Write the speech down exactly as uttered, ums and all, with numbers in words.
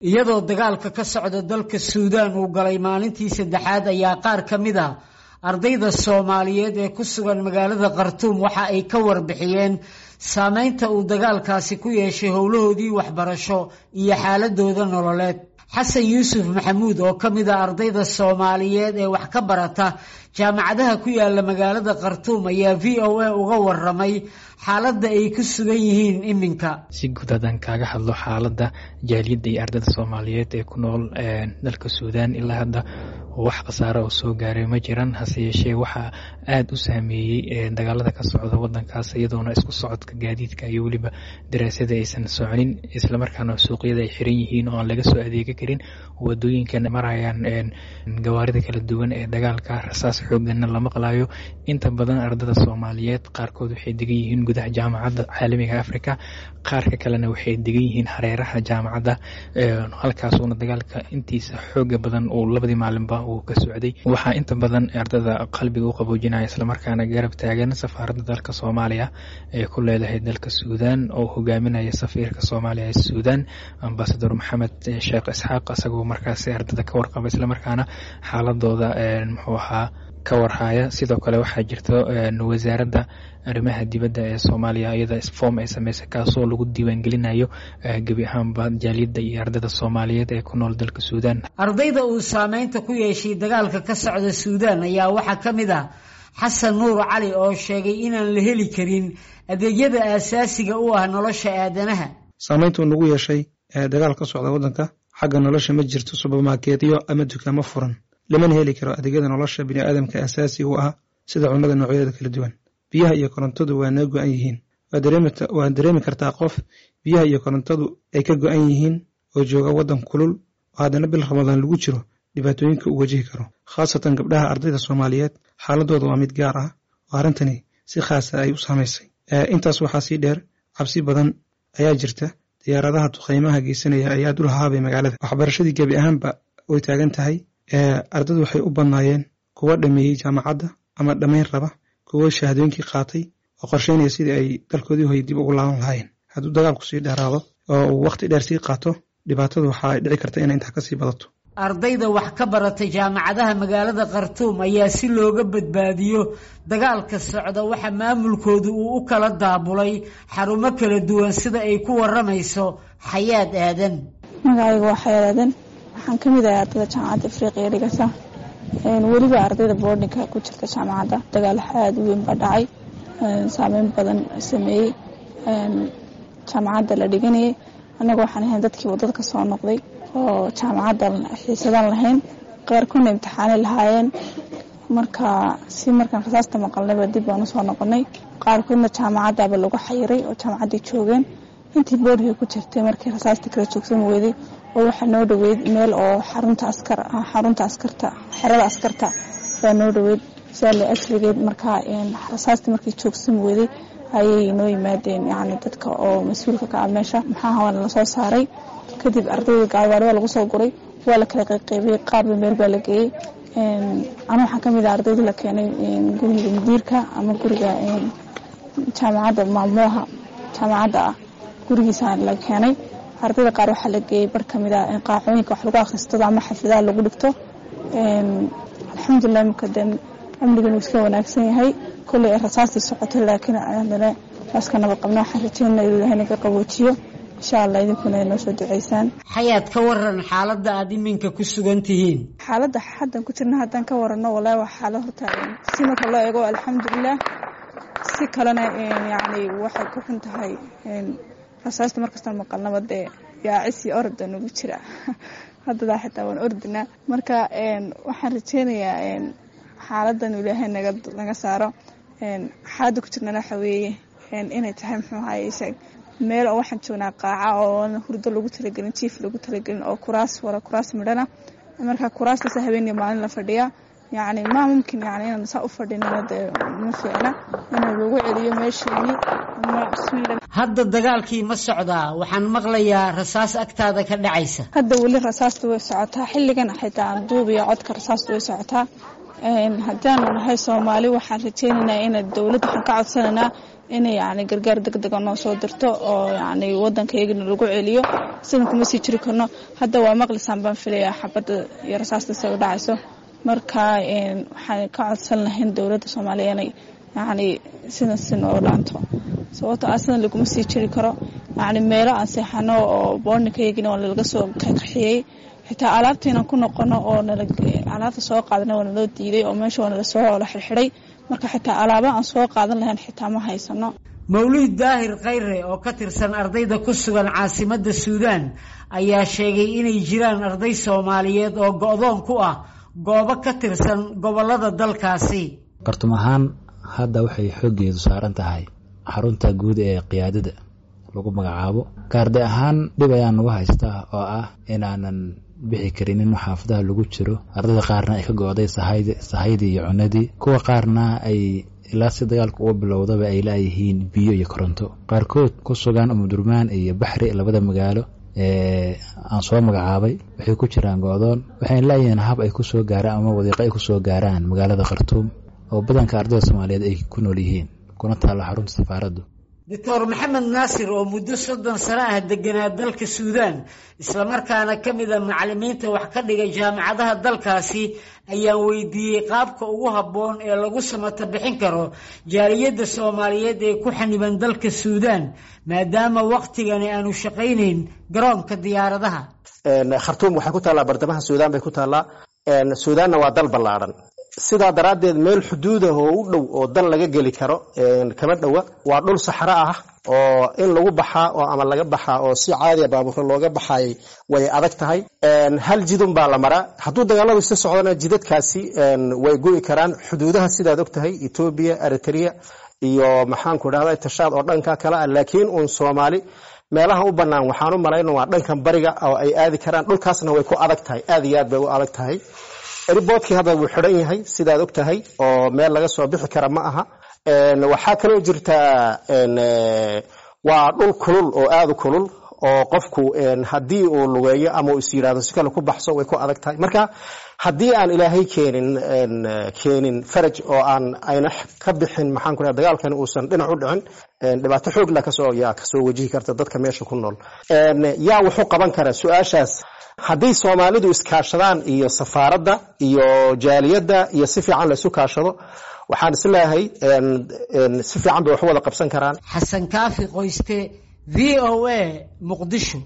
iyadoo dagaalka ka socda dalka Suudaan uu galay maalintii saddexaad ayaa qaar ka mid ah ardayda Soomaaliyeed ee ku sugan magaalada Khartoum waxa ay ka warbixiyeen saameynta uu dagaalkaasi ku yeeshay howlahoodii waxbarasho iyo xaaladooda nololeed. xasan yuusuf maxamuud oo ka mid ah ardayda Soomaaliyeed ee wax ka barata jaamacadaha ku yaala magaalada Khartoum ayaa V O A uga waramay xaaladda ay ku sugan yihiin iminka. si guud ahaan kaaga hadlo xaaladda jaaliyadda iyo ardayda Soomaaliyeed ee ku nool dalka Suudaan ilaa hadda wax khasaaro oo soo gaaray ma jiraan, hase yeeshee waxa aad u saameeyay dagaalada ka socda wadankaas iyadoona isku socodka gaadiidka iyo waliba daraasada aysan soconin, isla markaana suuqyada ay xiran yihiin oo aan laga soo adeegi karin, wadooyinkan marayaan gawaarida kala duwan ee dagaalka, rasaas xoogana la maqlayo. inta badan ardayda Soomaaliyeed qaarkood waxay degan yihiin gudaha jaamacadda caalamiga Afrika, qaarka kalena waxay degan yihiin hareeraha jaamacadda, halkaas oo dagaalka intiisa xooga badan oo labadii maalinba uu ka socday. waxaa inta badan ardayda qalbiga u qaboojinaya isla markaana garab taagan safaaradda dalka Soomaaliya ee ku leedahay dalka Suudaan oo hogaaminaya safiirka Soomaaliya ee Suudaan ambassador Maxamed Sheekh Isxaaq, asagoo markaas ardayda ka warqaba isla markaana xaaladooda muxuu ahaa ka warhaya. sidoo kale waxaa jirta wasaaradda arrimaha dibadda ee Soomaaliya iyada form ay sameysay kaasoo lagu diiwaan gelinayo gabi ahaanba jaaliyadda iyo ardayda Soomaaliyeed ee ku nool dalka Suudaan. ardayda uu saameynta ku yeeshay dagaalka ka socda Suudaan ayaa waxaa ka mid ah xasan nuur cali oo sheegay inaan la heli karin adeegyada aasaasiga u ah nolosha aadanaha. saameyntu nagu yeeshay dagaal ka socda wadanka xagga nolosha ma jirto supermarketyo ama dukaamo furan, lamana heli karo adeegyada nolosha bini'aadamka aasaasiga u ah sida cunnada noocyada kala duwan. biyaha iyo korontadu waa naga go'an yihiin, waa dareemi kartaa qof biyaha iyo korontadu ay ka go'an yihiin oo jooga wadan kulul oo haddana bil Ramadaan lagu jiro dhibaatooyinka uu wajihi karo, khaasatan gabdhaha ardayda Soomaaliyeed xaaladooda waa mid gaar ah oo arrintani si khaasa ay u saamaysay. intaas waxaa sii dheer cabsi badan ayaa jirta, diyaaradaha duqeymaha geysanaya ayaa dul haabay magaalada. waxbarashadii gebi ahaanba way taagan tahay, ardaydu waxay u badnaayeen kuwa dhameeyey jaamacadda ama dhammayn raba, kuwa shahaadooyinkii qaatay oo qorsheynaya sidii ay dalkoodii hoy dib ugu laaban lahaayeen. hadduu dagaalku sii dheeraado oo uu waqti dheer sii qaato, dhibaatadu waxaa dhici karta inay intaa kasii badato. ardayda wax ka barata jaamacadaha magaalada Khartoum ayaa si looga badbaadiyo dagaalka socda waxa maamulkoodu uu u kala daabulay xarumo kala duwan sida ay ku waramayso Xayaad Aadan. magacaygu waa Xayaad Aadan, waxaan ka mid ahay ardayda jaamacadda Afrika dhigata, weliba ardayda boardingka ku jirta jaamacadda. dagaal aad u weyn baa dhacay, saameyn badan sameeyay jaamacadda la dhiganayay. annaga waxaan ahayn dadkii wadada ka soo noqday oo jaamacadda xiisadan lahayn, qaarkoodna imtixaanay lahaayeen. marka si markaan rasaasta maqalnayba dib baan u soo noqonay, qaarkoodna jaamacaddaaba lagu xayiray oo jaamacaddii joogeen. intii boorkii ku jirtay markii rasaasta kala joogsan weyday oo waxaa noo dhaweyd meel oo xarunta askar xarunta askarta xerada askarta baa noo dhaweyd saali asligeed. markaa rasaasta markii joogsan weyday ayay noo yimaadeen yacni dadka oo mas-uulka ka ah meesha. maxaa hawana la soo saaray, kadib ardayda gaarwaar waa lagu soo guray, waa la kala qaybqaybiyey, qaarba meel baa la geeyey. ana waxaan ka mid ah ardayda la keenay guriga mudiirka ama guriga jaamacadda maamulaha jaamacadda ah gurigiisa la keenay. ardayda qaar waxaa la geeyey bar ka mid ah qaacooyinka wax lagu akhristo ama xafladaha lagu dhigto. alxamdulilah makadan amnigan uu iska wanaagsan yahay, kolley rasaastii socotay laakiin haddana iska nabad qabno. waxaan rajeynaa inuu Ilaahay naga qaboojiyo insha Allah, idinkuna noo soo duceysaan. Xayaad ka waran xaaladda aad iminka ku sugan tihiin. xaaladda haddan ku jirna haddaan ka warano wallahi waa xaalad horta si marka loo eego alxamdulilah, si kalena yacni waxay ku xun tahay rasaasta markasta maqalnaba dee yaacisi orda nagu jira hadda xitaa waan ordinaa. marka waxaan rajeynayaa xaaladdan Ilaahay naga naga saaro. xaaladda ku jirnana waxa weeye inay tahay muxuu ahaayey meel oo waxaan joognaa qaaca oo hurdo lagu talagelin, jiif lagu talagelin, oo kuraas wara kuraas midhana. marka kuraastaas habeenii maalin la fadhiyaa, yacni ma mumkin yacni inaan saa u fadhinana dee ma fiicna, inuu lagu celiyo meesheenii. hadda dagaalkii ma socdaa? waxaan maqlayaa rasaas agtaada ka dhacaysa. hadda weli rasaasta way socotaa, xilligan xitaa aan duubiyo codka rasaasta way socotaa. haddaan nahay Soomaali waxaan rajeynaynaa in dawladda waxaan ka codsanaynaa inay yani gargaar degdeg noo soo dirto oo yani waddankaygana lagu celiyo sidan kuma sii jiri karno hadda waa maqlisaan baan filayaa xabadda iyo rasaasta soo dhacayso marka waxaan ka codsan lahayn dowladda Soomaaliya inay yani sidan si noo dhaanto sababtoo ah sidan laguma sii jiri karo yani meelo aan seexano oo boornikaygina waa laga soo kaxiyay xitaa alaabteena ku noqono oo alaabta soo qaadana waa loo diiday oo meesha waa la soo la xirxiray marka xitaa alaaba aan soo qaadan lahayn xitaa ma haysano. Mawlid Daahir Khayre oo ka tirsan ardayda ku sugan caasimadda Suudaan ayaa sheegay inay jiraan arday Soomaaliyeed oo go'doon ku ah goobo ka tirsan gobolada dalkaasi. Qartum ahaan hadda waxay xoogeedu saaran tahay xarunta guud ee qiyaadada lagu magacaabo gaarde ahaan dhib ayaan uga haystaa oo ah inaanan bixi karin in xaafadaha lagu jiro ardayda qaarna ay ka go'day sahaydi sahaydi iyo cunadii kuwa qaarna ay ilaa si dagaalku u bilowdaba ay laayihiin biyo iyo koronto qaarkood ku sugan Umudurmaan iyo Baxri labada magaalo ee aan soo magacaabay waxay ku jiraan go'doon waxay laayihiin hab ay ku soo gaaraan ama wadiiqo ay ku soo gaaraan magaalada Khartoum oo badanka ardayda Soomaaliyeed ay ku nool yihiin kuna taala xarunta safaaraddu. Doctor Maxamed Naasir oo muddo soddon sano ah deganaa dalka Suudaan isla markaana kamid ah macallimiinta wax ka dhiga jaamacadaha dalkaasi ayaa weydiiyay qaabka ugu habboon ee lagu samata bixin karo jaaliyadda Soomaaliyeed ee ku xaniban dalka Suudaan maadaama waqtigan aanu shaqaynayn garoonka diyaaradaha. Een Khartoum waxay ku taalaa bartamaha Suudaan bay ku taalaa een Suudaanna waa dal ballaaran sidaa daraadeed meel xuduud ah oo u dhow oo dal laga gali karo een kama dhawa waa dhul saxara ah oo in lagu baxaa oo ama laga baxaa oo si caadi ah baabuur looga baxay way adag tahay een hal jidun baa la maraa hadduu dagaaladu iska socdana jidadkaasi een way go'i karaan xuduudaha sidaad ogtahay Ethiopia Eritrea iyo maxaan ku dhahday tashaad oo dhanka kala ah laakiin uun Soomaali meelaha u banaan waxaan u malaynaa waa dhankan bariga oo ay aadi karaan dhulkaasna way ku adag tahay aad iyo aad bay u adag tahay airportkii hadda wuu xiran yahay sidaad ogtahay oo meel laga soo bixi kara ma aha een waxa kale oo jirta een waa dhul kulul oo aad u kulul oo qofku een hadii uu lugeeyo ama uu isiraado si kale ku baxso way ku adag tahay marka hadii aan ilaahay keenin een keenin faraj oo aan ayna ka bixin maxaan ku dagaalkan uusan dhinac u dhicin een dhibaato xoog la ka soo yaa ka soo wajihi karta dadka meesha ku nool een yaa wuxuu qaban karaa su'aashaas haddii Soomaalidu iskaashadaan iyo safaaradda iyo jaaliyadda iyo si fiican la isu kaashado waxaan islaahay een si fiican bay wax wada qabsan karaan. Xasan Kaafi Qoyste V O A Muqdisho.